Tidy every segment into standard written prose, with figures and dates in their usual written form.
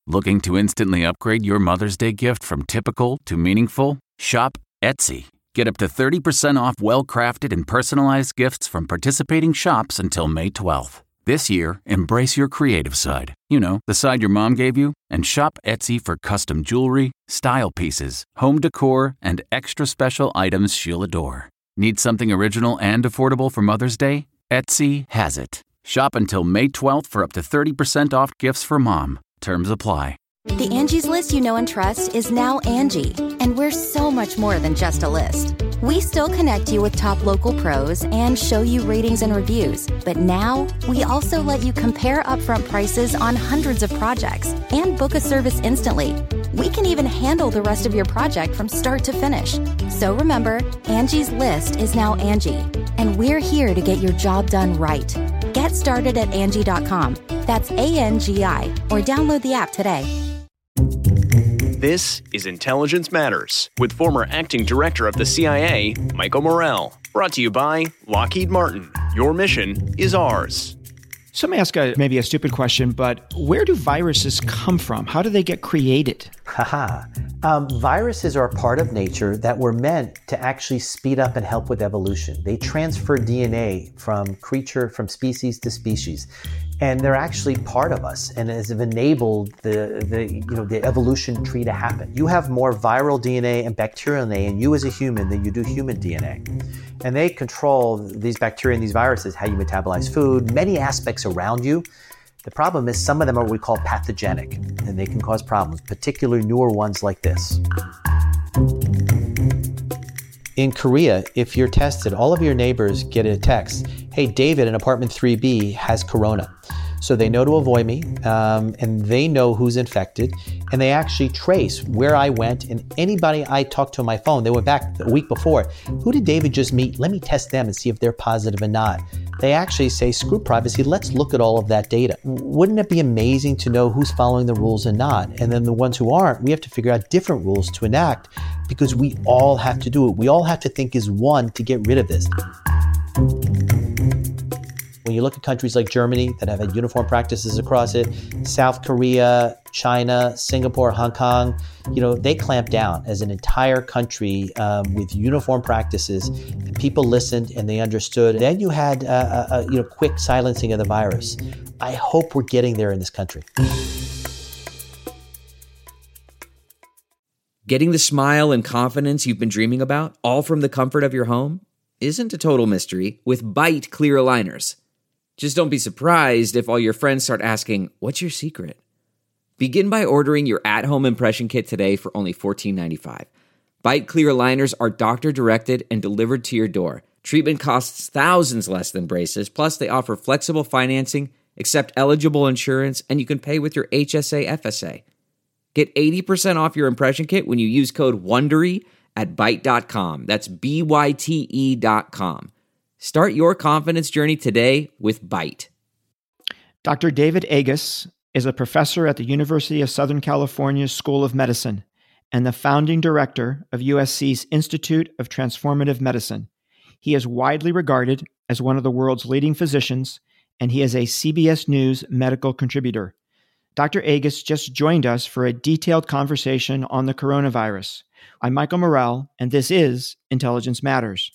Looking to instantly upgrade your Mother's Day gift from typical to meaningful? Shop Etsy. Get up to 30% off well-crafted and personalized gifts from participating shops until May 12th. This year, embrace your creative side. You know, the side your mom gave you. And shop Etsy for custom jewelry, style pieces, home decor, and extra special items she'll adore. Need something original and affordable for Mother's Day? Etsy has it. Shop until May 12th for up to 30% off gifts for mom. Terms apply. The Angie's List you know and trust is now Angie, and we're so much more than just a list. We still connect you with top local pros and show you ratings and reviews, but now we also let you compare upfront prices on hundreds of projects and book a service instantly. We can even handle the rest of your project from start to finish. So remember, Angie's List is now Angie, and we're here to get your job done right. Get started at Angie.com. That's ANGI, or download the app today. This is Intelligence Matters with former acting director of the CIA, Michael Morell. Brought to you by Lockheed Martin. Your mission is ours. So let me ask maybe a stupid question, but where do viruses come from? How do they get created? Viruses are a part of nature that were meant to actually speed up and help with evolution. They transfer DNA from species to species. And they're actually part of us and have enabled the evolution tree to happen. You have more viral DNA and bacterial DNA in you as a human than you do human DNA. And they control these bacteria and these viruses, how you metabolize food, many aspects around you. The problem is some of them are what we call pathogenic, and they can cause problems, particularly newer ones like this. In Korea, if you're tested, all of your neighbors get a text, hey, David in apartment 3B has corona. So they know to avoid me, and they know who's infected, and they actually trace where I went, and anybody I talked to on my phone, they went back a week before, who did David just meet? Let me test them and see if they're positive or not. They actually say, screw privacy, let's look at all of that data. Wouldn't it be amazing to know who's following the rules and not? And then the ones who aren't, we have to figure out different rules to enact because we all have to do it. We all have to think as one to get rid of this. When you look at countries like Germany that have had uniform practices across it, South Korea, China, Singapore, Hong Kong, they clamped down as an entire country with uniform practices. And people listened and they understood. Then you had quick silencing of the virus. I hope we're getting there in this country. Getting the smile and confidence you've been dreaming about, all from the comfort of your home, isn't a total mystery with Byte clear aligners. Just don't be surprised if all your friends start asking, what's your secret? Begin by ordering your at-home impression kit today for only $14.95. Byte clear aligners are doctor-directed and delivered to your door. Treatment costs thousands less than braces, plus they offer flexible financing, accept eligible insurance, and you can pay with your HSA FSA. Get 80% off your impression kit when you use code WONDERY at Byte.com. That's BYTE.com. Start your confidence journey today with Byte. Dr. David Agus is a professor at the University of Southern California School of Medicine and the founding director of USC's Institute of Transformative Medicine. He is widely regarded as one of the world's leading physicians, and he is a CBS News medical contributor. Dr. Agus just joined us for a detailed conversation on the coronavirus. I'm Michael Morell, and this is Intelligence Matters.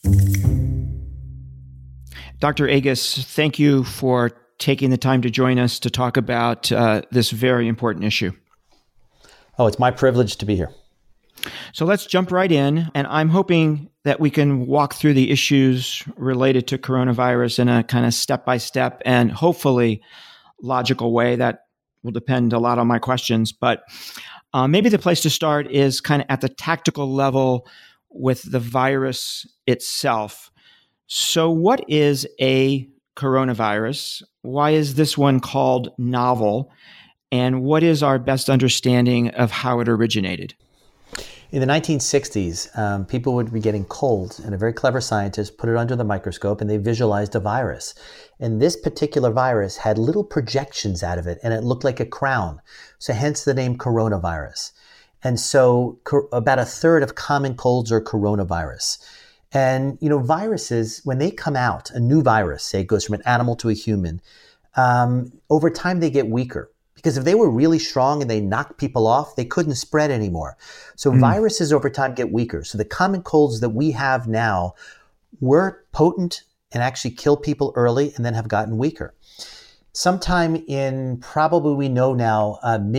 Dr. Agus, thank you for taking the time to join us to talk about this very important issue. Oh, it's my privilege to be here. So let's jump right in, and I'm hoping that we can walk through the issues related to coronavirus in a kind of step-by-step and hopefully logical way. That will depend a lot on my questions, but maybe the place to start is kind of at the tactical level with the virus itself. So what is a coronavirus? Why is this one called novel? And what is our best understanding of how it originated? In the 1960s, people would be getting colds, and a very clever scientist put it under the microscope, and they visualized a virus. And this particular virus had little projections out of it, and it looked like a crown. So hence the name coronavirus. And so about a third of common colds are coronavirus. And, viruses, when they come out, a new virus, say it goes from an animal to a human, over time they get weaker Because if they were really strong and they knocked people off, they couldn't spread anymore. So viruses over time get weaker. So the common colds that we have now were potent and actually kill people early and then have gotten weaker. Sometime in probably we know now,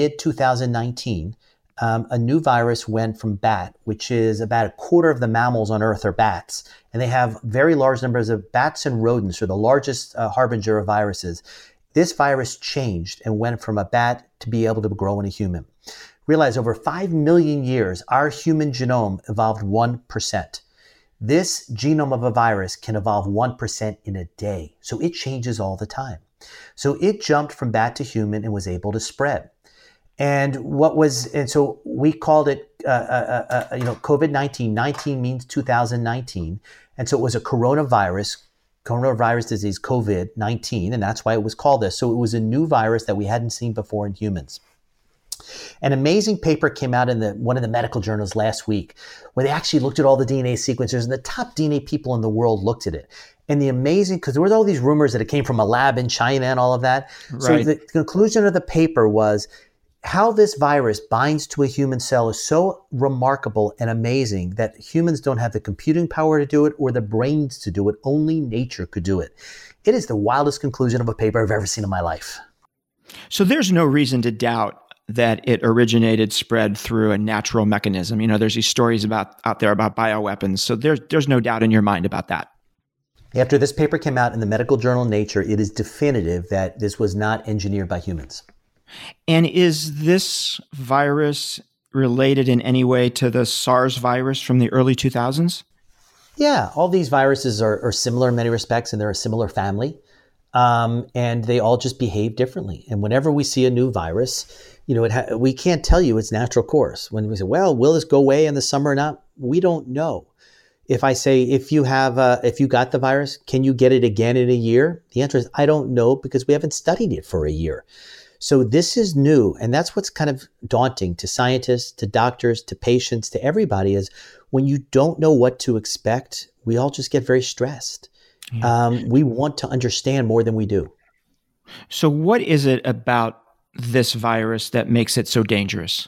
mid-2019, a new virus went from bat, which is about a quarter of the mammals on Earth are bats. And they have very large numbers of bats and rodents are the largest harbinger of viruses. This virus changed and went from a bat to be able to grow in a human. Realize over 5 million years, our human genome evolved 1%. This genome of a virus can evolve 1% in a day. So it changes all the time. So it jumped from bat to human and was able to spread. And so we called it, COVID-19. 19 means 2019. And so it was a coronavirus disease, COVID-19, and that's why it was called this. So it was a new virus that we hadn't seen before in humans. An amazing paper came out in one of the medical journals last week where they actually looked at all the DNA sequencers, and the top DNA people in the world looked at it. And because there was all these rumors that it came from a lab in China and all of that. Right. So the conclusion of the paper was how this virus binds to a human cell is so remarkable and amazing that humans don't have the computing power to do it or the brains to do it. Only nature could do it. It is the wildest conclusion of a paper I've ever seen in my life. So there's no reason to doubt that it originated, spread through a natural mechanism. There's these stories out there about bioweapons. So there's no doubt in your mind about that. After this paper came out in the medical journal Nature, it is definitive that this was not engineered by humans. And is this virus related in any way to the SARS virus from the early 2000s? Yeah, all these viruses are similar in many respects, and they're a similar family. And they all just behave differently. And whenever we see a new virus, we can't tell you its natural course. When we say, well, will this go away in the summer or not? We don't know. If I say, if you got the virus, can you get it again in a year? The answer is, I don't know, because we haven't studied it for a year. So this is new. And that's what's kind of daunting to scientists, to doctors, to patients, to everybody, is when you don't know what to expect, we all just get very stressed. Yeah. We want to understand more than we do. So what is it about this virus that makes it so dangerous?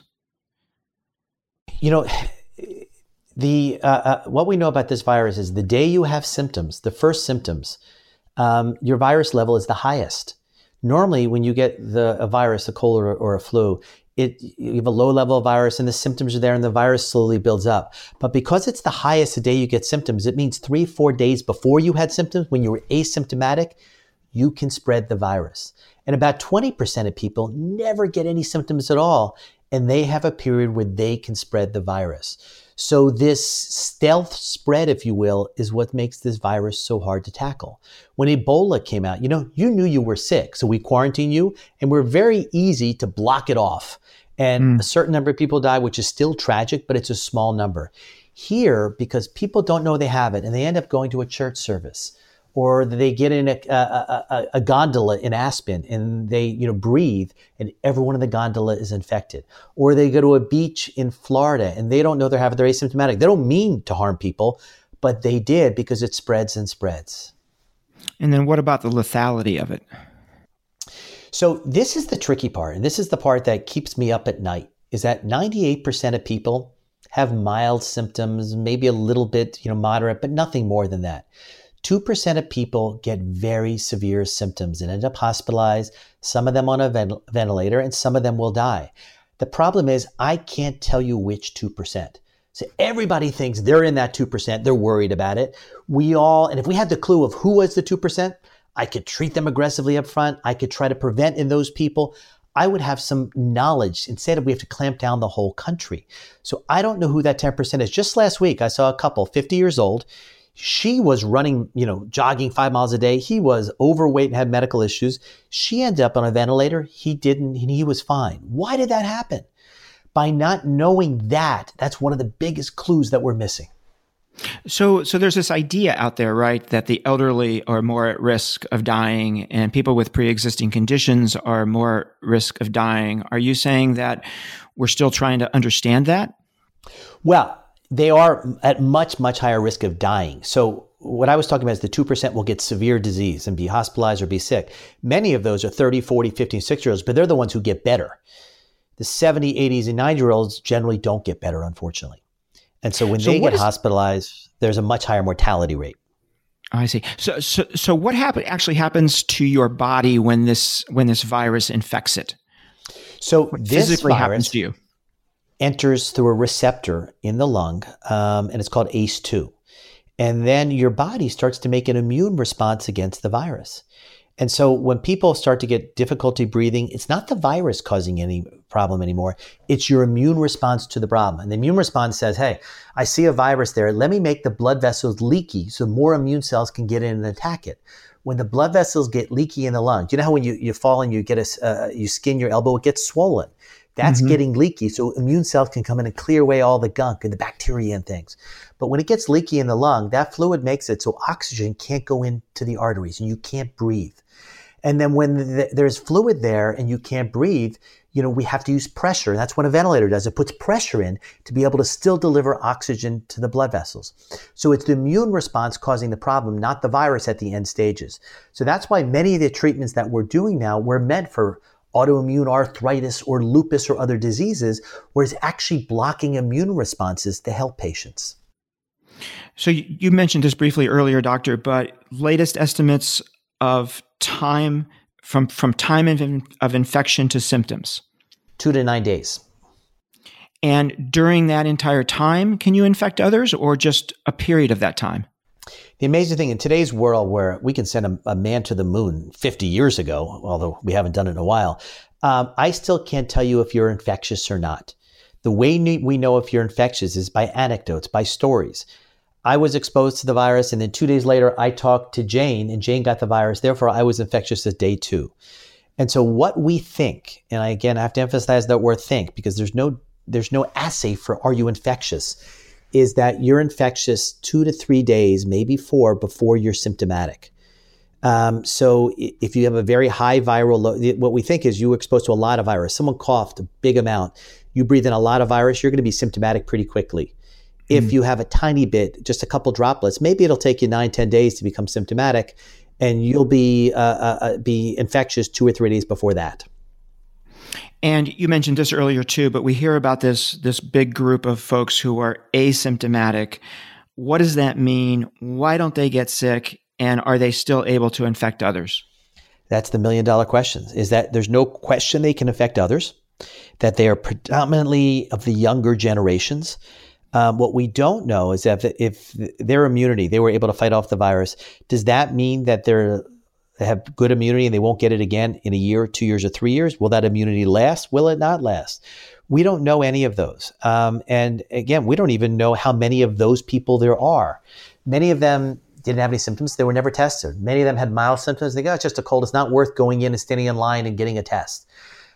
What we know about this virus is the day you have symptoms, the first symptoms, your virus level is the highest. Normally, when you get a virus, a cold or a flu, you have a low level of virus and the symptoms are there and the virus slowly builds up. But because it's the highest the day you get symptoms, it means 3-4 days before you had symptoms, when you were asymptomatic, you can spread the virus. And about 20% of people never get any symptoms at all, and they have a period where they can spread the virus. So this stealth spread, if you will, is what makes this virus so hard to tackle. When Ebola came out, you knew you were sick, so we quarantined you, and we're very easy to block it off. And a certain number of people die, which is still tragic, but it's a small number. Here, because people don't know they have it, and they end up going to a church service, or they get in a gondola in Aspen and they breathe and everyone in the gondola is infected. Or they go to a beach in Florida and they don't know they're asymptomatic. They don't mean to harm people, but they did because it spreads and spreads. And then what about the lethality of it? So this is the tricky part, and this is the part that keeps me up at night, is that 98% of people have mild symptoms, maybe a little bit moderate, but nothing more than that. 2% of people get very severe symptoms and end up hospitalized, some of them on a ventilator, and some of them will die. The problem is I can't tell you which 2%. So everybody thinks they're in that 2%. They're worried about it. And if we had the clue of who was the 2%, I could treat them aggressively up front. I could try to prevent in those people. I would have some knowledge. Instead, we have to clamp down the whole country. So I don't know who that 10% is. Just last week, I saw a couple, 50 years old. She was running, jogging 5 miles a day. He was overweight and had medical issues. She ended up on a ventilator. He didn't, and he was fine. Why did that happen? By not knowing that's one of the biggest clues that we're missing. So there's this idea out there, right, that the elderly are more at risk of dying and people with pre-existing conditions are more at risk of dying. Are you saying that we're still trying to understand that? Well, they are at much, much higher risk of dying. So what I was talking about is the 2% will get severe disease and be hospitalized or be sick. Many of those are 30, 40, 50, 60-year-olds, but they're the ones who get better. The 70, 80s, and 90-year-olds generally don't get better, unfortunately. And so when they get hospitalized, there's a much higher mortality rate. I see. So what actually happens to your body when this virus infects it? So what this physically virus happens to you? Enters through a receptor in the lung, and it's called ACE2. And then your body starts to make an immune response against the virus. And so when people start to get difficulty breathing, it's not the virus causing any problem anymore. It's your immune response to the problem. And the immune response says, hey, I see a virus there. Let me make the blood vessels leaky so more immune cells can get in and attack it. When the blood vessels get leaky in the lung, you know how when you fall and you get you skin your elbow, it gets swollen. That's getting leaky, so immune cells can come in and clear away all the gunk and the bacteria and things. But when it gets leaky in the lung, that fluid makes it so oxygen can't go into the arteries and you can't breathe. And then when there's fluid there and you can't breathe, we have to use pressure. That's what a ventilator does. It puts pressure in to be able to still deliver oxygen to the blood vessels. So it's the immune response causing the problem, not the virus at the end stages. So that's why many of the treatments that we're doing now were meant for autoimmune arthritis or lupus or other diseases, where it's actually blocking immune responses to help patients. So you mentioned this briefly earlier, doctor, but latest estimates of time from time of infection to symptoms? 2 to 9 days. And during that entire time, can you infect others or just a period of that time? The amazing thing in today's world where we can send a man to the moon 50 years ago, although we haven't done it in a while, I still can't tell you if you're infectious or not. The way we know if you're infectious is by anecdotes, by stories. I was exposed to the virus, and then 2 days later, I talked to Jane, and Jane got the virus. Therefore, I was infectious at day 2. And so what we think, and I have to emphasize that word think, because there's no assay for are you infectious, is that you're infectious 2 to 3 days, maybe 4, before you're symptomatic. So if you have a very high viral load, what we think is you were exposed to a lot of virus. Someone coughed a big amount. You breathe in a lot of virus, you're going to be symptomatic pretty quickly. If you have a tiny bit, just a couple droplets, maybe it'll take you 9-10 days to become symptomatic, and you'll be infectious 2 or 3 days before that. And you mentioned this earlier too, but we hear about this big group of folks who are asymptomatic. What does that mean? Why don't they get sick? And are they still able to infect others? That's the $1 million question, is that there's no question they can affect others, that they are predominantly of the younger generations. What we don't know is that if their immunity, they were able to fight off the virus, does that mean that they have good immunity and they won't get it again in a year, 2 years, or 3 years? Will that immunity last? Will it not last? We don't know any of those. And again, we don't even know how many of those people there are. Many of them didn't have any symptoms. They were never tested. Many of them had mild symptoms. They go, it's just a cold. It's not worth going in and standing in line and getting a test.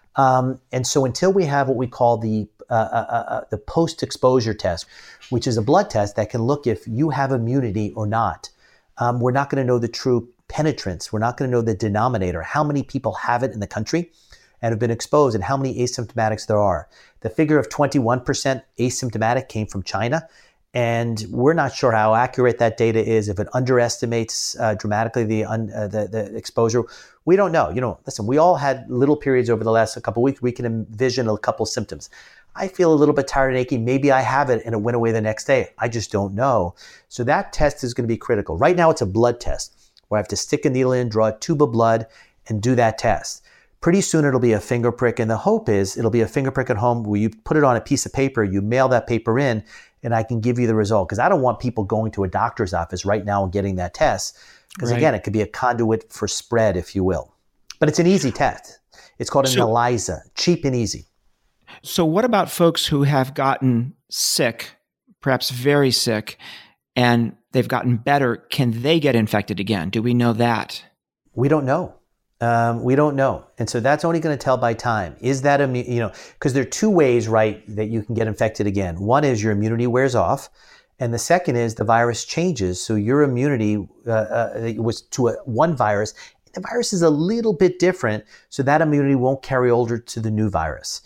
And so until we have what we call the post-exposure test, which is a blood test that can look if you have immunity or not, we're not going to know the true penetrance. We're not going to know the denominator, how many people have it in the country and have been exposed and how many asymptomatics there are. The figure of 21% asymptomatic came from China, and we're not sure how accurate that data is, if it underestimates dramatically the exposure. We don't know. Listen, we all had little periods over the last couple of weeks. We can envision a couple symptoms. I feel a little bit tired and achy. Maybe I have it and it went away the next day. I just don't know. So that test is going to be critical. Right now, it's a blood test where I have to stick a needle in, draw a tube of blood, and do that test. Pretty soon, it'll be a finger prick. And the hope is it'll be a finger prick at home where you put it on a piece of paper, you mail that paper in, and I can give you the result. Because I don't want people going to a doctor's office right now and getting that test. Because again, it could be a conduit for spread, if you will. But it's an easy test. It's called an ELISA, cheap and easy. So what about folks who have gotten sick, perhaps very sick, and they've gotten better? Can they get infected again? Do we know that? We don't know. We don't know. And so that's only going to tell by time. Is that, because there are two ways, right, that you can get infected again. One is your immunity wears off. And the second is the virus changes. So your immunity was to one virus. The virus is a little bit different. So that immunity won't carry over to the new virus.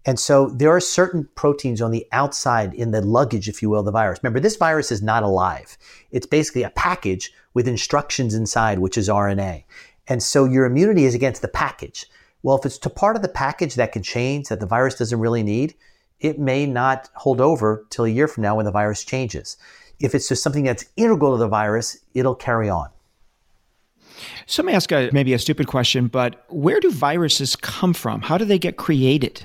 And so there are certain proteins on the outside in the luggage, if you will, of the virus. Remember, this virus is not alive. It's basically a package with instructions inside, which is RNA. And so your immunity is against the package. Well, if it's to part of the package that can change, that the virus doesn't really need, it may not hold over till a year from now when the virus changes. If it's just something that's integral to the virus, it'll carry on. So let me ask maybe a stupid question, but where do viruses come from? How do they get created?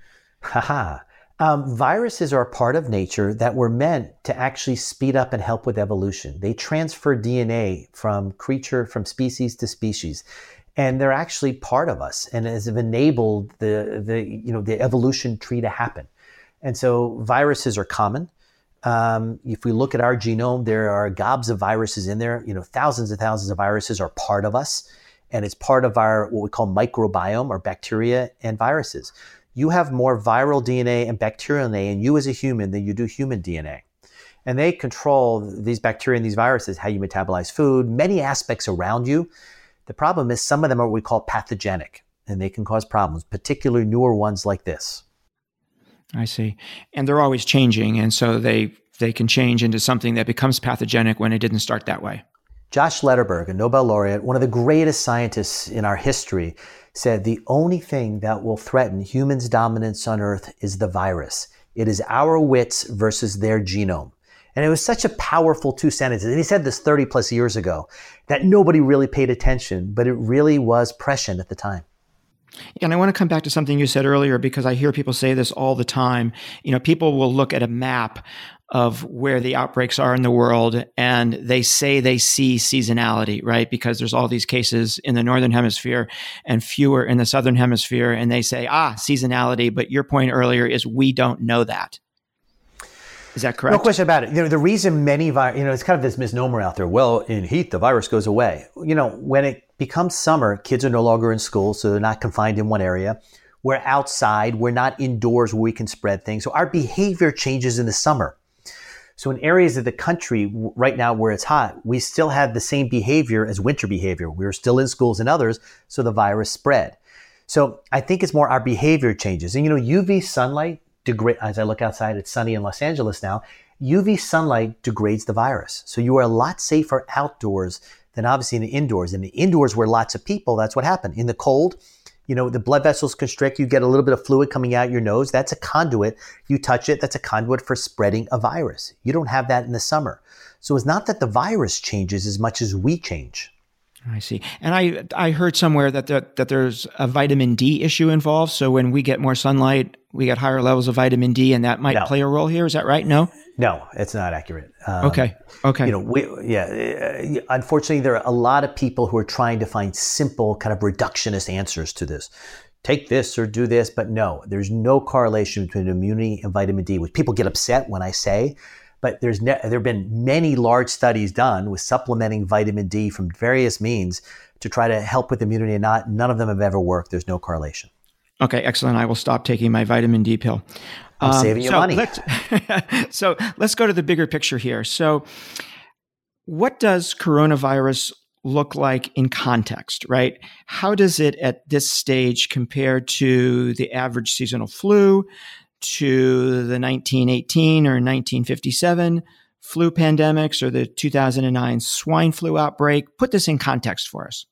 Viruses are a part of nature that were meant to actually speed up and help with evolution. They transfer DNA from species to species, and they're actually part of us and have enabled the evolution tree to happen. And so viruses are common. If we look at our genome, there are gobs of viruses in there. Thousands and thousands of viruses are part of us, and it's part of our what we call microbiome, or bacteria and viruses. You have more viral DNA and bacterial DNA in you as a human than you do human DNA. And they control these bacteria and these viruses, how you metabolize food, many aspects around you. The problem is some of them are what we call pathogenic, and they can cause problems, particularly newer ones like this. I see. And they're always changing, and so they can change into something that becomes pathogenic when it didn't start that way. Josh Lederberg, a Nobel laureate, one of the greatest scientists in our history, said the only thing that will threaten humans' dominance on Earth is the virus. It is our wits versus their genome. And it was such a powerful two sentences. And he said this 30 plus years ago that nobody really paid attention, but it really was prescient at the time. And I want to come back to something you said earlier, because I hear people say this all the time. People will look at a map of where the outbreaks are in the world, and they say they see seasonality, right? Because there's all these cases in the Northern Hemisphere and fewer in the Southern Hemisphere. And they say, seasonality. But your point earlier is we don't know that. Is that correct? No question about it. The reason many it's kind of this misnomer out there. Well, in heat, the virus goes away. When it becomes summer, kids are no longer in school, so they're not confined in one area. We're outside. We're not indoors where we can spread things. So our behavior changes in the summer. So in areas of the country right now where it's hot, we still have the same behavior as winter behavior. We're still in schools and others, so the virus spread. So I think it's more our behavior changes. And UV sunlight degrades, as I look outside, it's sunny in Los Angeles now, UV sunlight degrades the virus. So you are a lot safer outdoors than obviously in the indoors. In the indoors where lots of people, that's what happened. In the cold, the blood vessels constrict, you get a little bit of fluid coming out your nose. That's a conduit. You touch it, that's a conduit for spreading a virus. You don't have that in the summer. So it's not that the virus changes as much as we change. I see. And I heard somewhere that there's a vitamin D issue involved. So when we get more sunlight, we get higher levels of vitamin D, and that might play a role here. Is that right? No? No, it's not accurate. Okay. Unfortunately, there are a lot of people who are trying to find simple kind of reductionist answers to this. Take this or do this, but no, there's no correlation between immunity and vitamin D, which people get upset when I say. But there have been many large studies done with supplementing vitamin D from various means to try to help with immunity, and none of them have ever worked. There's no correlation. Okay, excellent. I will stop taking my vitamin D pill. I'm saving you money. So let's go to the bigger picture here. So what does coronavirus look like in context, right? How does it at this stage compare to the average seasonal flu, to the 1918 or 1957 flu pandemics, or the 2009 swine flu outbreak? Put this in context for us.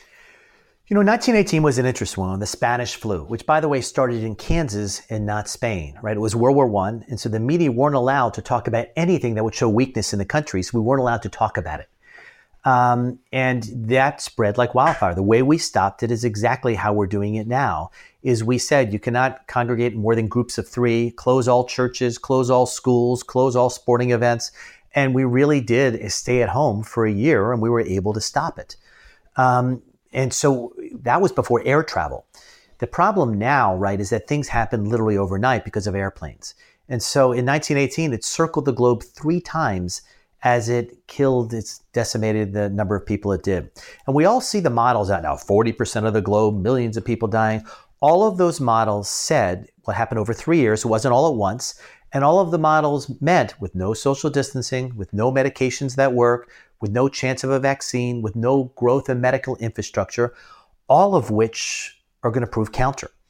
1918 was an interesting one, the Spanish flu, which, by the way, started in Kansas and not Spain, right? It was World War I, and so the media weren't allowed to talk about anything that would show weakness in the country, so we weren't allowed to talk about it. And that spread like wildfire. The way we stopped it is exactly how we're doing it now, is we said you cannot congregate more than groups of 3, close all churches, close all schools, close all sporting events. And we really did stay at home for a year, and we were able to stop it. And so that was before air travel. The problem now, right, is that things happen literally overnight because of airplanes. And so in 1918, it circled the globe 3 times as it decimated the number of people it did. And we all see the models out now, 40% of the globe, millions of people dying. All of those models said what happened over 3 years. It wasn't all at once. And all of the models meant with no social distancing, with no medications that work, with no chance of a vaccine, with no growth in medical infrastructure, all of which are going to prove counter.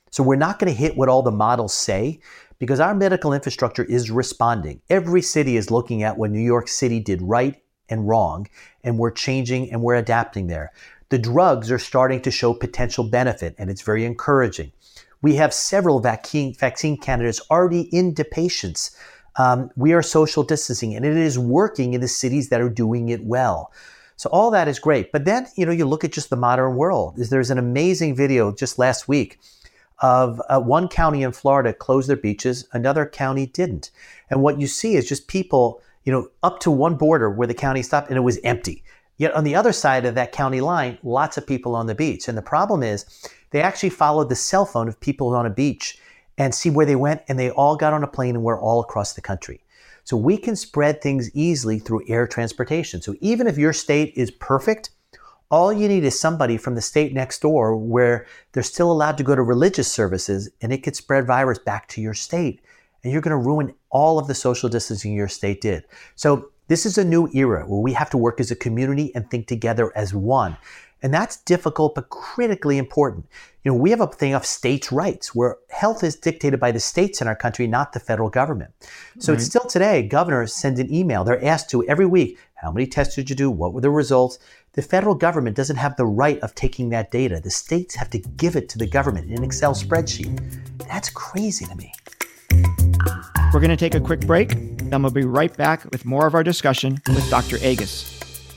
So we're not going to hit what all the models say because our medical infrastructure is responding. Every city is looking at what New York City did right and wrong, and we're changing and we're adapting there. The drugs are starting to show potential benefit, and it's very encouraging. We have several vaccine candidates already into patients. We are social distancing, and it is working in the cities that are doing it well. So all that is great. But then, you look at just the modern world. There's an amazing video just last week of one county in Florida closed their beaches, another county didn't. And what you see is just people, up to one border where the county stopped and it was empty. Yet on the other side of that county line, lots of people on the beach. And the problem is they actually followed the cell phone of people on a beach and see where they went, and they all got on a plane and were all across the country. So we can spread things easily through air transportation. So even if your state is perfect, all you need is somebody from the state next door where they're still allowed to go to religious services, and it could spread virus back to your state. And you're going to ruin all of the social distancing your state did. So this is a new era where we have to work as a community and think together as one. And that's difficult, but critically important. We have a thing of states' rights where health is dictated by the states in our country, not the federal government. So It's still today, governors send an email. They're asked to every week, how many tests did you do? What were the results? The federal government doesn't have the right of taking that data. The states have to give it to the government in an Excel spreadsheet. That's crazy to me. We're going to take a quick break, then we'll be right back with more of our discussion with Dr. Agus.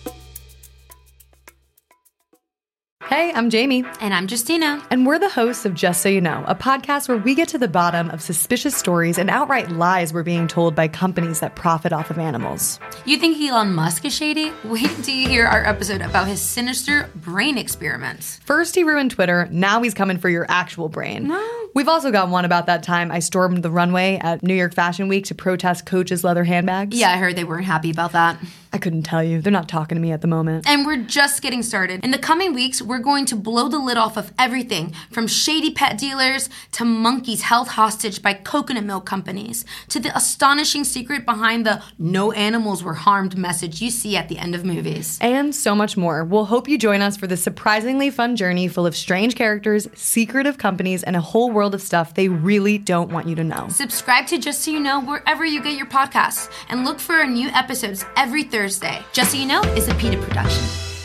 Hey, I'm Jamie. And I'm Justina. And we're the hosts of Just So You Know, a podcast where we get to the bottom of suspicious stories and outright lies we're being told by companies that profit off of animals. You think Elon Musk is shady? Wait until you hear our episode about his sinister brain experiments. First he ruined Twitter, now he's coming for your actual brain. No. We've also got one about that time I stormed the runway at New York Fashion Week to protest Coach's leather handbags. Yeah, I heard they weren't happy about that. I couldn't tell you. They're not talking to me at the moment. And we're just getting started. In the coming weeks, we're going to blow the lid off of everything from shady pet dealers to monkeys held hostage by coconut milk companies to the astonishing secret behind the no animals were harmed message you see at the end of movies. And so much more. We'll hope you join us for this surprisingly fun journey full of strange characters, secretive companies, and a whole world of stuff they really don't want you to know. Subscribe to Just So You Know wherever you get your podcasts and look for our new episodes every Thursday. Just So You Know is a PETA production.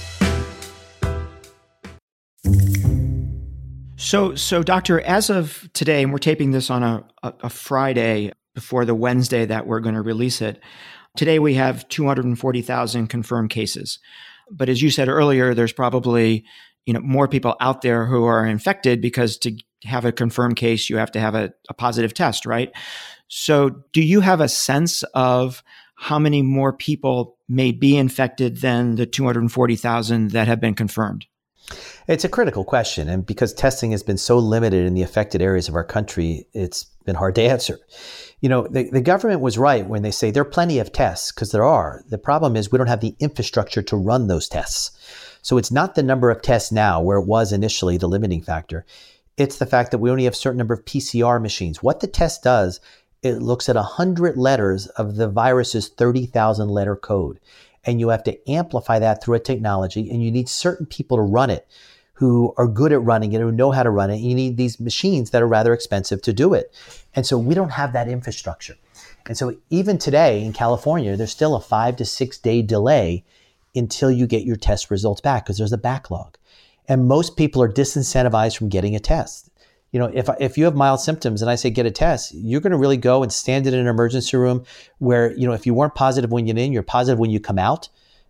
So doctor, as of today, and we're taping this on a Friday before the Wednesday that we're going to release it, today we have 240,000 confirmed cases. But as you said earlier, there's probably more people out there who are infected because to have a confirmed case, you have to have a positive test, right? So do you have a sense of how many more people may be infected than the 240,000 that have been confirmed? It's a critical question. And because testing has been so limited in the affected areas of our country, it's been hard to answer. The government was right when they say there are plenty of tests, because there are. The problem is we don't have the infrastructure to run those tests. So it's not the number of tests now where it was initially the limiting factor. It's the fact that we only have a certain number of PCR machines. What the test does, it looks at 100 letters of the virus's 30,000 letter code. And you have to amplify that through a technology, and you need certain people to run it who are good at running it, who know how to run it. You need these machines that are rather expensive to do it. And so we don't have that infrastructure. And so even today in California, there's still a 5 to 6 day delay until you get your test results back because there's a backlog. And most people are disincentivized from getting a test. If you have mild symptoms and I say get a test, you're going to really go and stand in an emergency room where, if you weren't positive when you're in, you're positive when you come out.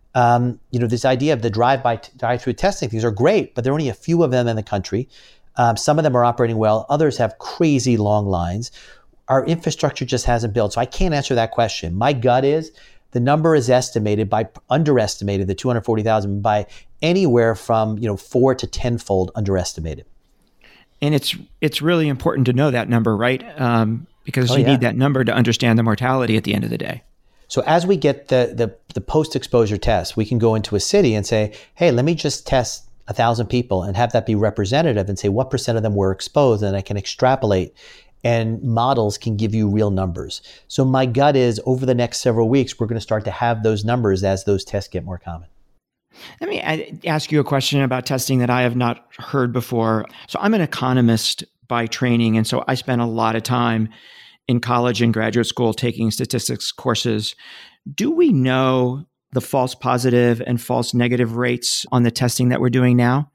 This idea of the drive-through testing things are great, but there are only a few of them in the country. Some of them are operating well. Others have crazy long lines. Our infrastructure just hasn't built. So I can't answer that question. My gut is the number is underestimated, the 240,000 by anywhere from 4 to 10-fold underestimated. And it's really important to know that number, right? Because you need that number to understand the mortality at the end of the day. So as we get the post-exposure test, we can go into a city and say, hey, let me just test 1,000 people and have that be representative and say what percent of them were exposed, and I can extrapolate, and models can give you real numbers. So my gut is over the next several weeks, we're going to start to have those numbers as those tests get more common. Let me ask you a question about testing that I have not heard before. So I'm an economist by training. And so I spent a lot of time in college and graduate school taking statistics courses. Do we know the false positive and false negative rates on the testing that we're doing now?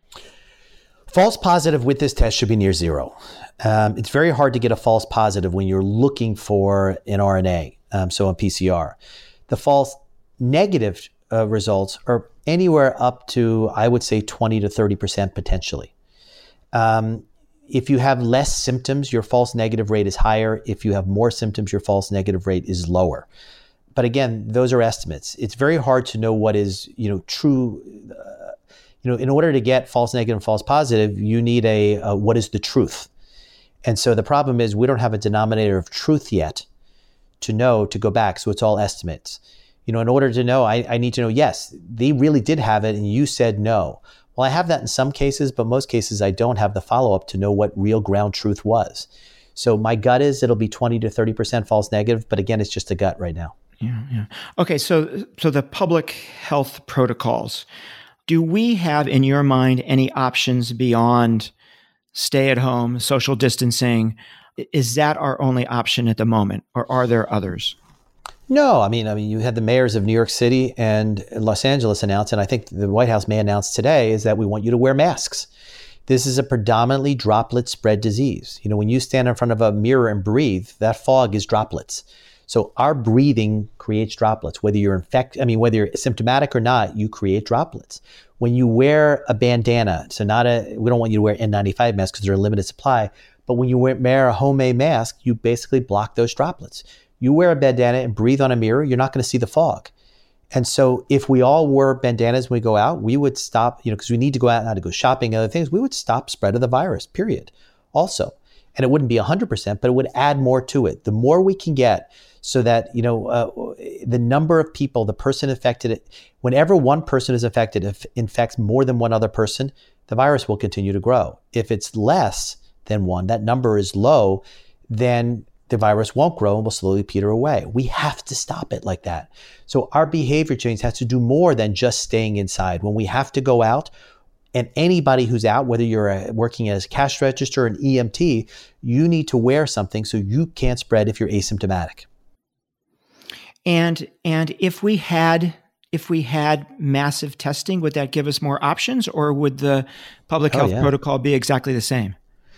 False positive with this test should be near zero. It's very hard to get a false positive when you're looking for an RNA, so a PCR. The false negative results are anywhere up to, I would say, 20 to 30% potentially. If you have less symptoms, your false negative rate is higher. If you have more symptoms, your false negative rate is lower. But again, those are estimates. It's very hard to know what is, true. In order to get false negative and false positive, you need a what is the truth? And so the problem is we don't have a denominator of truth yet to know to go back. So it's all estimates. In order to know, I need to know, yes, they really did have it and you said no. Well, I have that in some cases, but most cases I don't have the follow-up to know what real ground truth was. So my gut is it'll be 20 to 30% false negative, but again, it's just a gut right now. Yeah. Okay, so the public health protocols, do we have in your mind any options beyond stay at home, social distancing? Is that our only option at the moment, or are there others? No, I mean, you had the mayors of New York City and Los Angeles announce, and I think the White House may announce today, is that we want you to wear masks. This is a predominantly droplet spread disease. When you stand in front of a mirror and breathe, that fog is droplets. So our breathing creates droplets. Whether you're whether you're symptomatic or not, you create droplets. When you wear a bandana, we don't want you to wear N95 masks because they're a limited supply, but when you wear a homemade mask, you basically block those droplets. You wear a bandana and breathe on a mirror, you're not going to see the fog. And so if we all wore bandanas when we go out, we would stop, because we need to go out now to go shopping and other things, we would stop spread of the virus, period. Also, and it wouldn't be 100%, but it would add more to it. The more we can get so that, the number of people, the person infected, whenever one person is affected, if infects more than one other person, the virus will continue to grow. If it's less than one, that number is low, then the virus won't grow and will slowly peter away. We have to stop it like that. So our behavior change has to do more than just staying inside. When we have to go out, and anybody who's out, whether you're working as a cash register or an EMT, you need to wear something so you can't spread if you're asymptomatic. And if we had massive testing, would that give us more options, or would the public health protocol be exactly the same?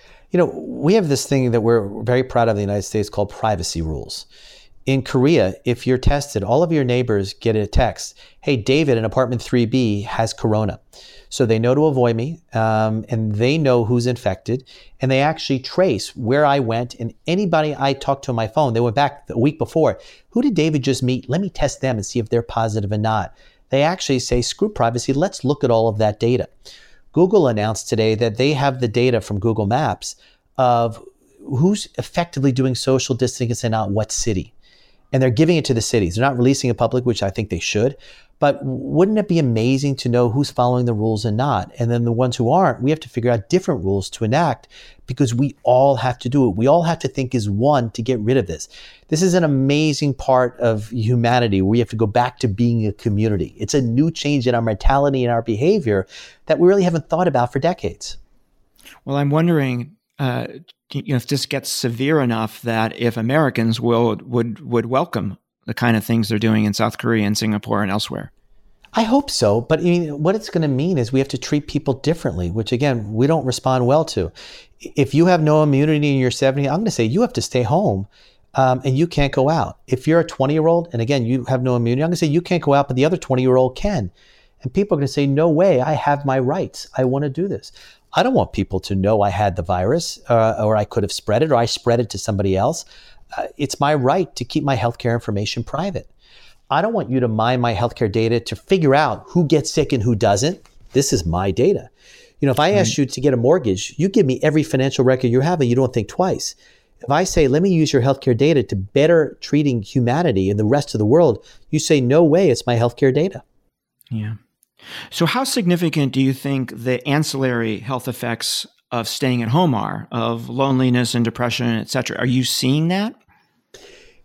We have this thing that we're very proud of in the United States called privacy rules. In Korea, if you're tested, all of your neighbors get a text, hey, David in apartment 3B has corona. So they know to avoid me, and they know who's infected, and they actually trace where I went, and anybody I talked to on my phone, they went back a week before. Who did David just meet? Let me test them and see if they're positive or not. They actually say, screw privacy, let's look at all of that data. Google announced today that they have the data from Google Maps of who's effectively doing social distancing and not what city. And they're giving it to the cities. They're not releasing it public, which I think they should. But wouldn't it be amazing to know who's following the rules and not? And then the ones who aren't, we have to figure out different rules to enact because we all have to do it. We all have to think as one to get rid of this. This is an amazing part of humanity where we have to go back to being a community. It's a new change in our mentality and our behavior that we really haven't thought about for decades. Well, I'm wondering, if this gets severe enough that if Americans would welcome the kind of things they're doing in South Korea and Singapore and elsewhere. I hope so. But what it's going to mean is we have to treat people differently, which again, we don't respond well to. If you have no immunity and you're 70, I'm going to say you have to stay home and you can't go out. If you're a 20-year-old and again, you have no immunity, I'm going to say you can't go out, but the other 20-year-old can. And people are going to say, no way, I have my rights. I want to do this. I don't want people to know I had the virus or I could have spread it or I spread it to somebody else. It's my right to keep my healthcare information private. I don't want you to mine my healthcare data to figure out who gets sick and who doesn't. This is my data. If I ask you to get a mortgage, you give me every financial record you have and you don't think twice. If I say, let me use your healthcare data to better treating humanity and the rest of the world, you say, no way, it's my healthcare data. Yeah. So how significant do you think the ancillary health effects of staying at home are, of loneliness and depression, et cetera? Are you seeing that?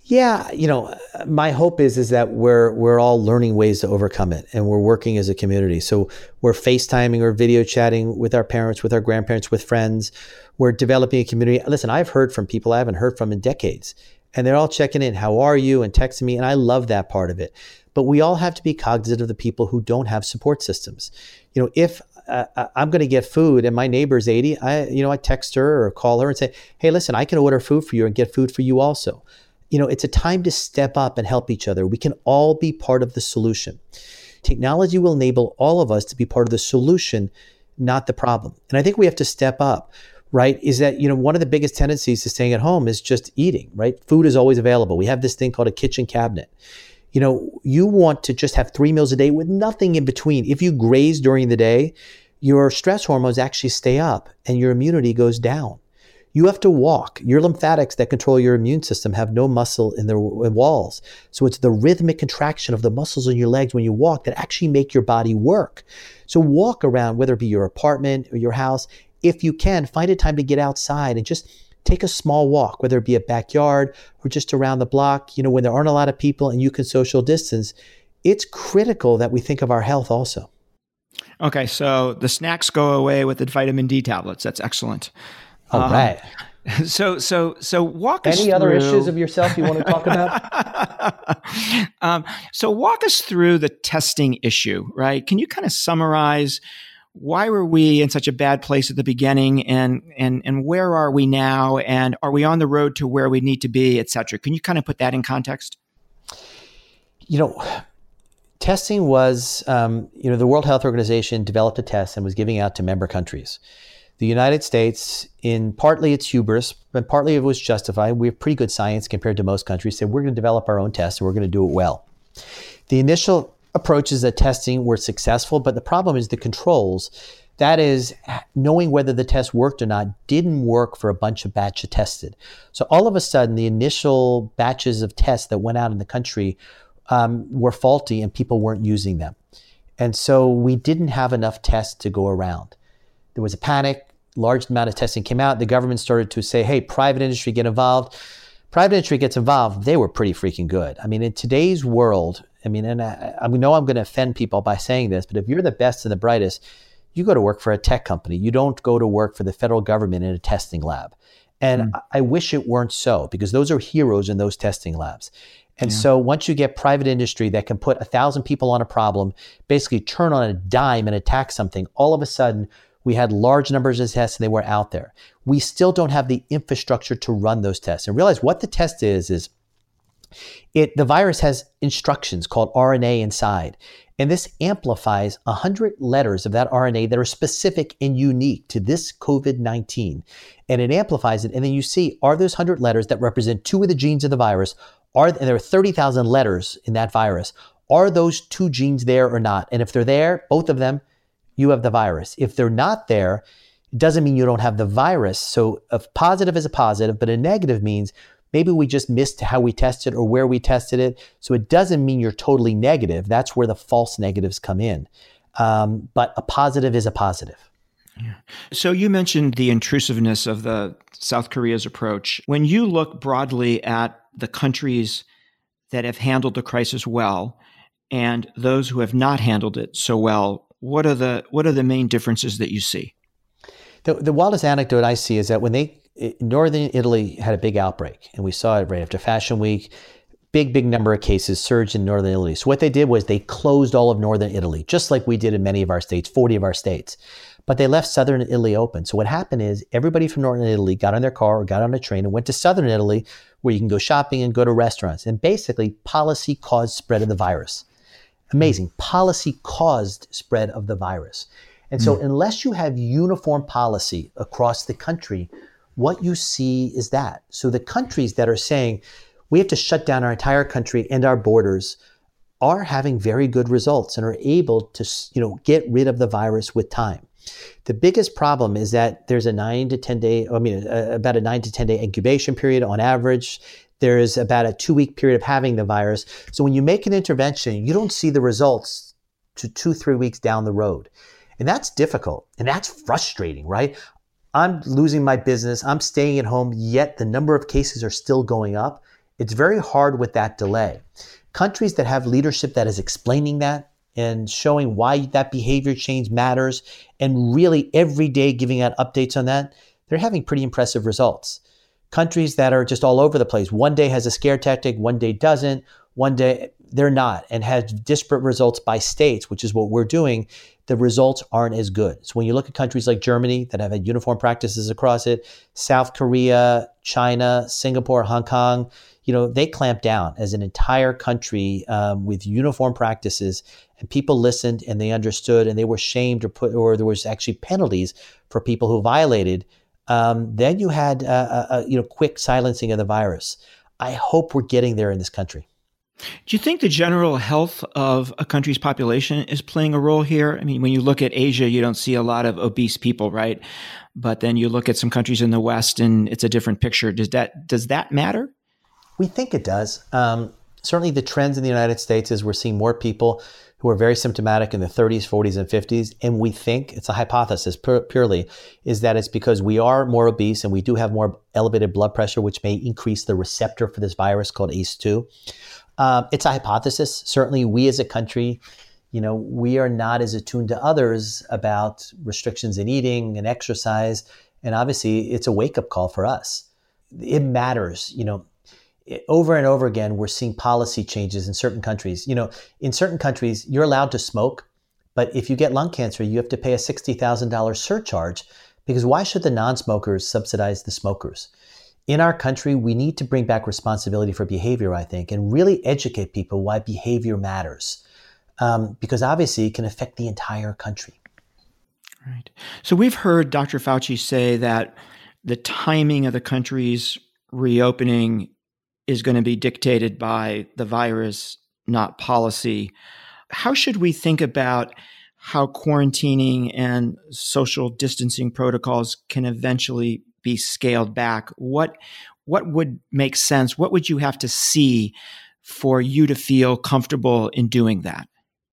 Yeah, my hope is that we're all learning ways to overcome it, and we're working as a community. So we're FaceTiming or video chatting with our parents, with our grandparents, with friends. We're developing a community. Listen, I've heard from people I haven't heard from in decades, and they're all checking in. How are you? And texting me, and I love that part of it. But we all have to be cognizant of the people who don't have support systems. If I'm going to get food and my neighbor's 80, I text her or call her and say, hey, listen, I can order food for you and get food for you also. It's a time to step up and help each other. We can all be part of the solution. Technology will enable all of us to be part of the solution, not the problem. And I think we have to step up, right? Is that, one of the biggest tendencies to staying at home is just eating, right? Food is always available. We have this thing called a kitchen cabinet. You want to just have 3 meals a day with nothing in between. If you graze during the day, your stress hormones actually stay up and your immunity goes down. You have to walk. Your lymphatics that control your immune system have no muscle in their walls. So it's the rhythmic contraction of the muscles in your legs when you walk that actually make your body work. So walk around, whether it be your apartment or your house. If you can, find a time to get outside and just take a small walk, whether it be a backyard or just around the block, when there aren't a lot of people and you can social distance. It's critical that we think of our health also. Okay, so the snacks go away with the vitamin D tablets. That's excellent. All right. So walk us through. Any other issues of yourself you want to talk about? So walk us through the testing issue, right? Can you kind of summarize why were we in such a bad place at the beginning, and where are we now, and are we on the road to where we need to be, et cetera? Can you kind of put that in context? Testing was, the World Health Organization developed a test and was giving out to member countries. The United States, in partly its hubris, but partly it was justified. We have pretty good science compared to most countries. Said we're going to develop our own test and we're going to do it well. The initial approaches at testing were successful, but the problem is the controls. That is, knowing whether the test worked or not didn't work for a bunch of batches tested. So all of a sudden, the initial batches of tests that went out in the country were faulty and people weren't using them. And so we didn't have enough tests to go around. There was a panic, large amount of testing came out. The government started to say, hey, private industry get involved. Private industry gets involved. They were pretty freaking good. I mean, in today's world, and I know I'm going to offend people by saying this, but if you're the best and the brightest, you go to work for a tech company. You don't go to work for the federal government in a testing lab. And I wish it weren't so, because those are heroes in those testing labs. And so once you get private industry that can put 1,000 people on a problem, basically turn on a dime and attack something, all of a sudden, we had large numbers of tests and they were out there. We still don't have the infrastructure to run those tests. And realize what the test is the virus has instructions called RNA inside. And this amplifies 100 letters of that RNA that are specific and unique to this COVID-19. And it amplifies it. And then you see, are those 100 letters that represent 2 of the genes of the virus, and there are 30,000 letters in that virus, are those 2 genes there or not? And if they're there, both of them, you have the virus. If they're not there, it doesn't mean you don't have the virus. So a positive is a positive, but a negative means maybe we just missed how we tested or where we tested it. So it doesn't mean you're totally negative. That's where the false negatives come in. But a positive is a positive. Yeah. So you mentioned the intrusiveness of the South Korea's approach. When you look broadly at the countries that have handled the crisis well and those who have not handled it so well, what are the main differences that you see? The wildest anecdote I see is that when Northern Italy had a big outbreak, and we saw it right after Fashion Week, big number of cases surged in Northern Italy. So what they did was they closed all of Northern Italy, just like we did in many of our states, 40 of our states. But they left Southern Italy open. So what happened is everybody from Northern Italy got on their car or got on a train and went to Southern Italy, where you can go shopping and go to restaurants. And basically, policy caused spread of the virus. Amazing. Policy caused spread of the virus. And so unless you have uniform policy across the country, what you see is that. So the countries that are saying we have to shut down our entire country and our borders are having very good results and are able to, get rid of the virus with time. The biggest problem is that there's about a 9 to 10 day incubation period on average. There is about a 2-week period of having the virus. So when you make an intervention, you don't see the results to 2-3 weeks down the road. And that's difficult. And that's frustrating, right? I'm losing my business. I'm staying at home, yet the number of cases are still going up. It's very hard with that delay. Countries that have leadership that is explaining that and showing why that behavior change matters and really every day giving out updates on that, they're having pretty impressive results. Countries that are just all over the place, one day has a scare tactic, one day doesn't, one day they're not, and have disparate results by states, which is what we're doing, the results aren't as good. So when you look at countries like Germany that have had uniform practices across it, South Korea, China, Singapore, Hong Kong, they clamped down as an entire country with uniform practices, and people listened and they understood and they were shamed or there was actually penalties for people who violated. Then you had quick silencing of the virus. I hope we're getting there in this country. Do you think the general health of a country's population is playing a role here? I mean, when you look at Asia, you don't see a lot of obese people, right? But then you look at some countries in the West and it's a different picture. Does that matter? We think it does. Certainly the trends in the United States is we're seeing more people who are very symptomatic in the 30s, 40s, and 50s. And we think, it's a hypothesis purely, is that it's because we are more obese and we do have more elevated blood pressure, which may increase the receptor for this virus called ACE2. It's a hypothesis. Certainly we as a country, we are not as attuned to others about restrictions in eating and exercise. And obviously it's a wake-up call for us. It matters, over and over again, we're seeing policy changes in certain countries. In certain countries, you're allowed to smoke, but if you get lung cancer, you have to pay a $60,000 surcharge because why should the non-smokers subsidize the smokers? In our country, we need to bring back responsibility for behavior, I think, and really educate people why behavior matters because obviously it can affect the entire country. Right. So we've heard Dr. Fauci say that the timing of the country's reopening is going to be dictated by the virus, not policy. How should we think about how quarantining and social distancing protocols can eventually be scaled back? What would make sense? What would you have to see for you to feel comfortable in doing that?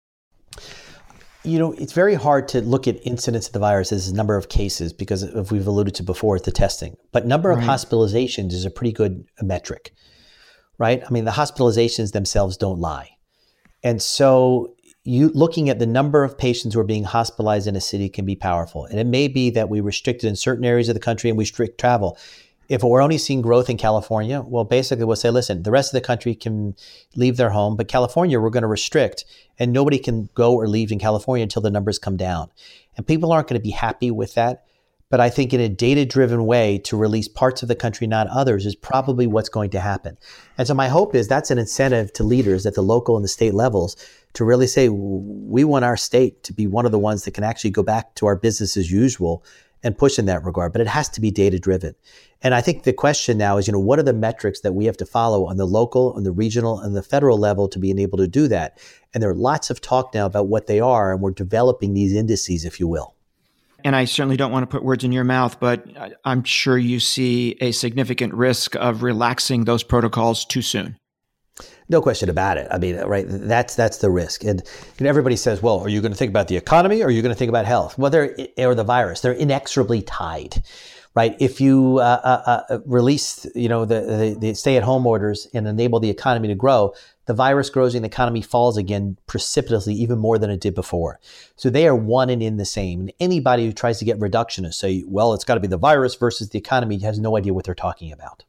It's very hard to look at incidence of the virus as a number of cases because, as we've alluded to before, it's the testing. But number of hospitalizations is a pretty good metric, right? I mean, the hospitalizations themselves don't lie. And so you looking at the number of patients who are being hospitalized in a city can be powerful. And it may be that we restricted in certain areas of the country and we restrict travel. If we're only seeing growth in California, well, basically we'll say, listen, the rest of the country can leave their home, but California, we're going to restrict and nobody can go or leave in California until the numbers come down. And people aren't going to be happy with that. But I think in a data-driven way to release parts of the country, not others, is probably what's going to happen. And so my hope is that's an incentive to leaders at the local and the state levels to really say, we want our state to be one of the ones that can actually go back to our business as usual and push in that regard. But it has to be data-driven. And I think the question now is, what are the metrics that we have to follow on the local, on the regional, and the federal level to being able to do that? And there are lots of talk now about what they are, and we're developing these indices, if you will. And I certainly don't want to put words in your mouth, but I'm sure you see a significant risk of relaxing those protocols too soon. No question about it. I mean, right, that's the risk. And everybody says, well, are you going to think about the economy or are you going to think about health? Well, or the virus. They're inexorably tied, right? If you release, the stay-at-home orders and enable the economy to grow, the virus grows and the economy falls again precipitously, even more than it did before. So they are one and in the same. And anybody who tries to get reductionists say, well, it's got to be the virus versus the economy has no idea what they're talking about.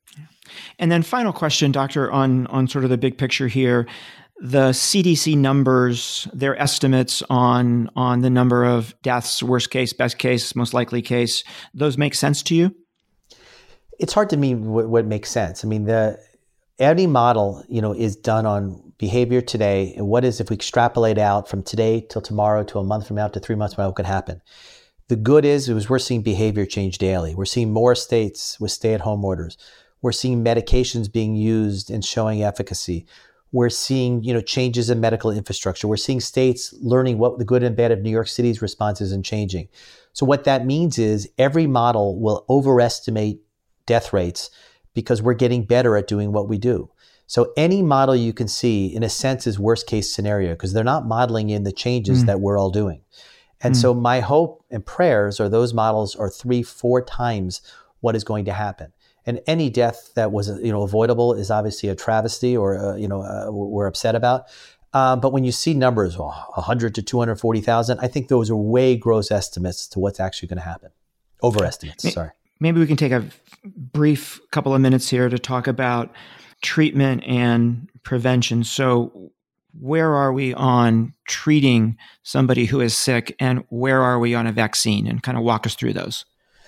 And then final question, Doctor, on sort of the big picture here. The CDC numbers, their estimates on the number of deaths, worst case, best case, most likely case, those make sense to you? It's hard to me what makes sense. I mean, any model, is done on behavior today. And what is if we extrapolate out from today till tomorrow to a month from now to 3 months from now, what could happen? The good is we're seeing behavior change daily. We're seeing more states with stay-at-home orders. We're seeing medications being used and showing efficacy. We're seeing, changes in medical infrastructure. We're seeing states learning what the good and bad of New York City's response is and changing. So what that means is every model will overestimate death rates because we're getting better at doing what we do. So any model you can see, in a sense, is worst case scenario because they're not modeling in the changes that we're all doing. And so my hope and prayers are those models are 3-4 times what is going to happen. And any death that was, avoidable is obviously a travesty or, we're upset about. But when you see numbers, 100 to 240,000, I think those are way gross estimates to what's actually going to happen. Overestimates, sorry. Maybe we can take a brief couple of minutes here to talk about treatment and prevention. So where are we on treating somebody who is sick, and where are we on a vaccine? And kind of walk us through those.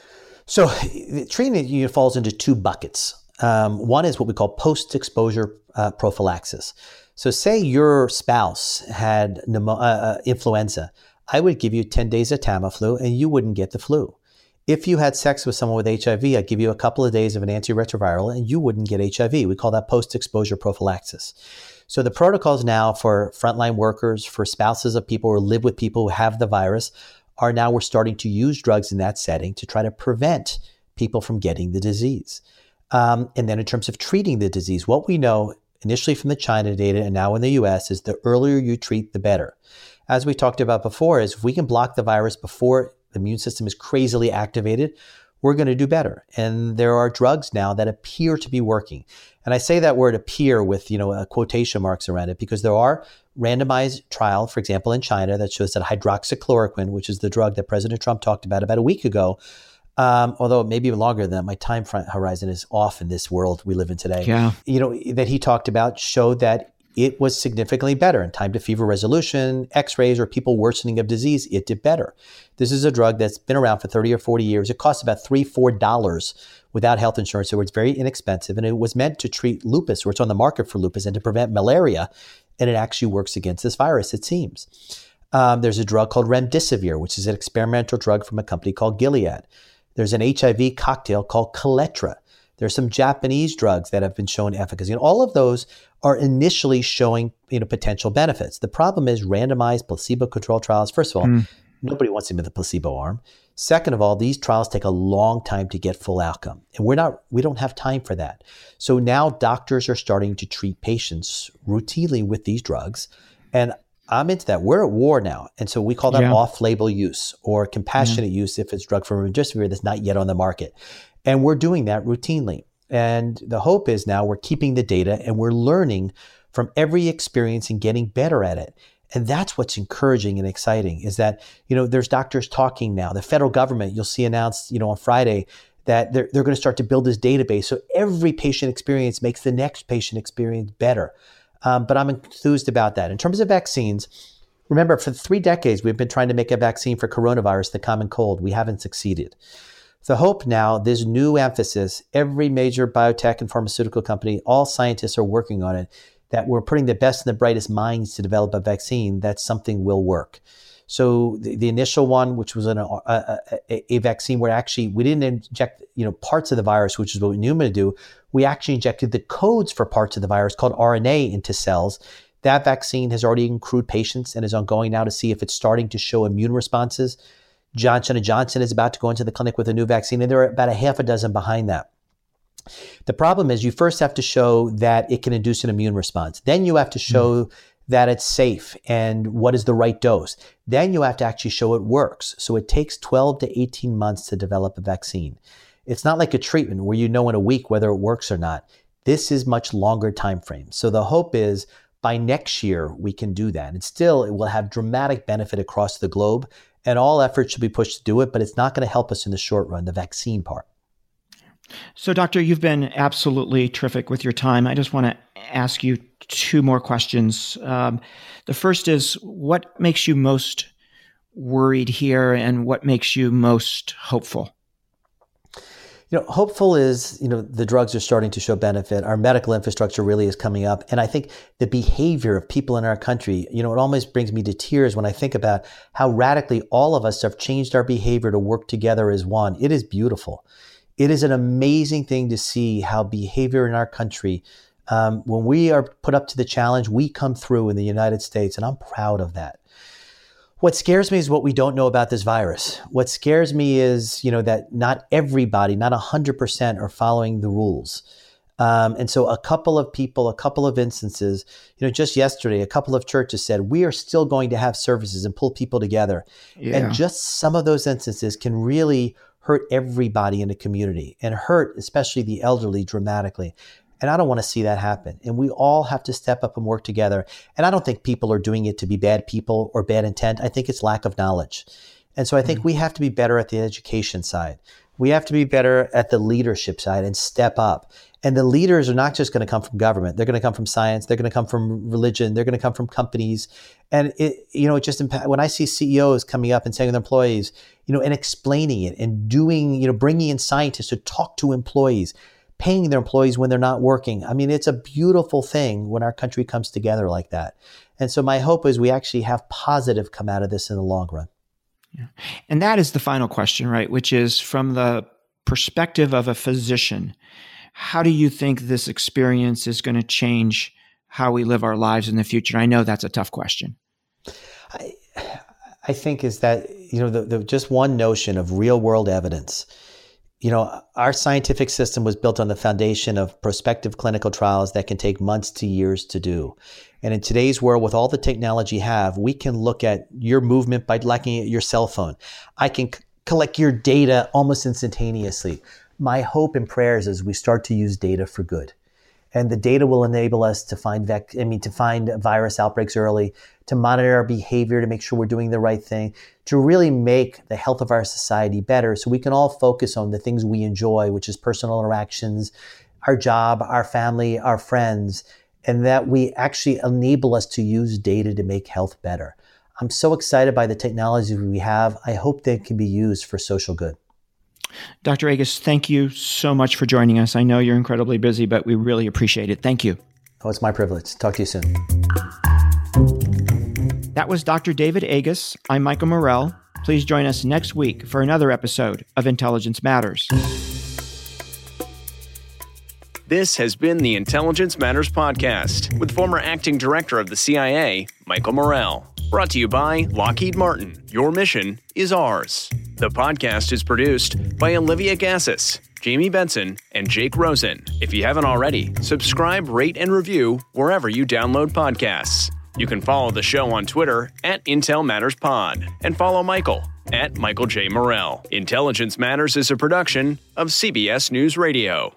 So treatment falls into two buckets. One is what we call post-exposure prophylaxis. So say your spouse had influenza, I would give you 10 days of Tamiflu and you wouldn't get the flu. If you had sex with someone with HIV, I'd give you a couple of days of an antiretroviral and you wouldn't get HIV. We call that post-exposure prophylaxis. So the protocols now for frontline workers, for spouses of people who live with people who have the virus, are now we're starting to use drugs in that setting to try to prevent people from getting the disease. And then in terms of treating the disease, what we know initially from the China data and now in the US is the earlier you treat, the better. As we talked about before, is if we can block the virus before the immune system is crazily activated, we're going to do better. And there are drugs now that appear to be working. And I say that word appear with, quotation marks around it, because there are randomized trial, for example, in China that shows that hydroxychloroquine, which is the drug that President Trump talked about a week ago, although maybe even longer than that, my time horizon is off in this world we live in today. Yeah. That he talked about showed that it was significantly better in time to fever resolution, x-rays, or people worsening of disease. It did better. This is a drug that's been around for 30 or 40 years. It costs about $3-4 without health insurance, so it's very inexpensive. And it was meant to treat lupus, or it's on the market for lupus, and to prevent malaria. And it actually works against this virus, it seems. There's a drug called Remdesivir, which is an experimental drug from a company called Gilead. There's an HIV cocktail called Kaletra. There's some Japanese drugs that have been shown efficacy. And all of those are initially showing potential benefits. The problem is randomized placebo-controlled trials. First of all, nobody wants them in the placebo arm. Second of all, these trials take a long time to get full outcome. And we don't have time for that. So now doctors are starting to treat patients routinely with these drugs. And I'm into that. We're at war now. And so we call that off-label use or compassionate use if it's drug for Remdesivir that's not yet on the market. And we're doing that routinely. And the hope is now we're keeping the data and we're learning from every experience and getting better at it. And that's what's encouraging and exciting is that, there's doctors talking now. The federal government, you'll see announced, on Friday that they're going to start to build this database. So every patient experience makes the next patient experience better. But I'm enthused about that. In terms of vaccines, remember, for 3 decades, we've been trying to make a vaccine for coronavirus, the common cold. We haven't succeeded. The hope now, this new emphasis, every major biotech and pharmaceutical company, all scientists are working on it, that we're putting the best and the brightest minds to develop a vaccine that something will work. So the initial one, which was a vaccine where actually we didn't inject parts of the virus, which is what we knew to do. We actually injected the codes for parts of the virus called RNA into cells. That vaccine has already accrued patients and is ongoing now to see if it's starting to show immune responses. Johnson & Johnson is about to go into the clinic with a new vaccine, and there are about a half a dozen behind that. The problem is you first have to show that it can induce an immune response. Then you have to show that it's safe and what is the right dose. Then you have to actually show it works. So it takes 12 to 18 months to develop a vaccine. It's not like a treatment where in a week whether it works or not. This is much longer time frame. So the hope is by next year we can do that. And still it will have dramatic benefit across the globe. And all efforts should be pushed to do it, but it's not going to help us in the short run, the vaccine part. So, Doctor, you've been absolutely terrific with your time. I just want to ask you 2 more questions. The first is, what makes you most worried here, and what makes you most hopeful? Hopeful is, the drugs are starting to show benefit. Our medical infrastructure really is coming up. And I think the behavior of people in our country, it almost brings me to tears when I think about how radically all of us have changed our behavior to work together as one. It is beautiful. It is an amazing thing to see how behavior in our country, when we are put up to the challenge, we come through in the United States. And I'm proud of that. What scares me is what we don't know about this virus. What scares me is, that not everybody, not 100% are following the rules. And so a couple of people, a couple of instances, just yesterday, a couple of churches said, we are still going to have services and pull people together. Yeah. And just some of those instances can really hurt everybody in the community and hurt especially the elderly dramatically. And I don't want to see that happen. And we all have to step up and work together. And I don't think people are doing it to be bad people or bad intent. I think it's lack of knowledge. And so I think we have to be better at the education side. We have to be better at the leadership side and step up. And the leaders are not just going to come from government. They're going to come from science. They're going to come from religion. They're going to come from companies. And it just when I see CEOs coming up and saying to their employees, and explaining it and doing, bringing in scientists to talk to employees, paying their employees when they're not working. I mean, it's a beautiful thing when our country comes together like that. And so my hope is we actually have positive come out of this in the long run. Yeah. And that is the final question, right? Which is from the perspective of a physician, how do you think this experience is going to change how we live our lives in the future? I know that's a tough question. I think is that, the just one notion of real world evidence. Our scientific system was built on the foundation of prospective clinical trials that can take months to years to do. And in today's world, with all the technology you have, we can look at your movement by looking at your cell phone. I can collect your data almost instantaneously. My hope and prayers is we start to use data for good. And the data will enable us to find virus outbreaks early, to monitor our behavior, to make sure we're doing the right thing, to really make the health of our society better so we can all focus on the things we enjoy, which is personal interactions, our job, our family, our friends, and that we actually enable us to use data to make health better. I'm so excited by the technology we have. I hope they can be used for social good. Dr. Agus, thank you so much for joining us. I know you're incredibly busy, but we really appreciate it. Thank you. Oh, it's my privilege. Talk to you soon. That was Dr. David Agus. I'm Michael Morell. Please join us next week for another episode of Intelligence Matters. This has been the Intelligence Matters podcast with former acting director of the CIA, Michael Morell. Brought to you by Lockheed Martin. Your mission is ours. The podcast is produced by Olivia Gassis, Jamie Benson, and Jake Rosen. If you haven't already, subscribe, rate, and review wherever you download podcasts. You can follow the show on Twitter @IntelMattersPod and follow Michael @Michael J. Morell. Intelligence Matters is a production of CBS News Radio.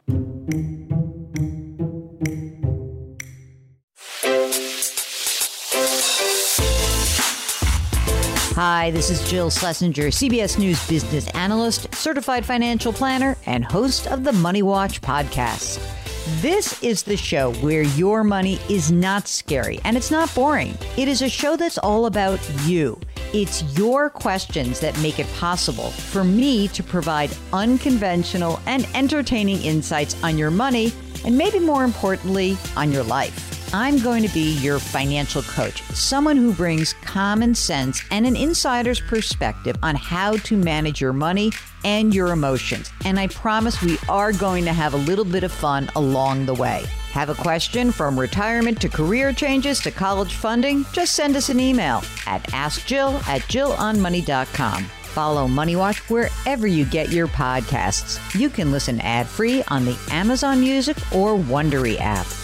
Hi, this is Jill Schlesinger, CBS News business analyst, certified financial planner, and host of the Money Watch podcast. This is the show where your money is not scary and it's not boring. It is a show that's all about you. It's your questions that make it possible for me to provide unconventional and entertaining insights on your money and maybe more importantly, on your life. I'm going to be your financial coach, someone who brings common sense and an insider's perspective on how to manage your money and your emotions. And I promise we are going to have a little bit of fun along the way. Have a question from retirement to career changes to college funding? Just send us an email at askjill@jillonmoney.com. Follow Money Watch wherever you get your podcasts. You can listen ad-free on the Amazon Music or Wondery app.